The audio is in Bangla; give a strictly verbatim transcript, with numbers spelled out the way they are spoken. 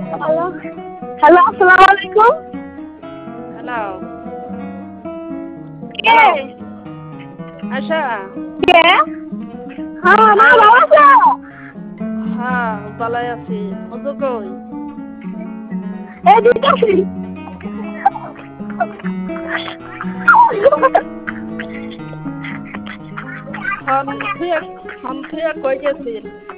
হ্যালো হ্যালো আসসালামু আলাইকুম। হ্যালো কে? হ্যালো আশা কে? হ্যাঁ মা হ্যাঁ ভালো আছো? হ্যাঁ ভালোই আছি। মধু কই? এই দিতেছি। হন থুয়া হন থুয়া কই গেছিল?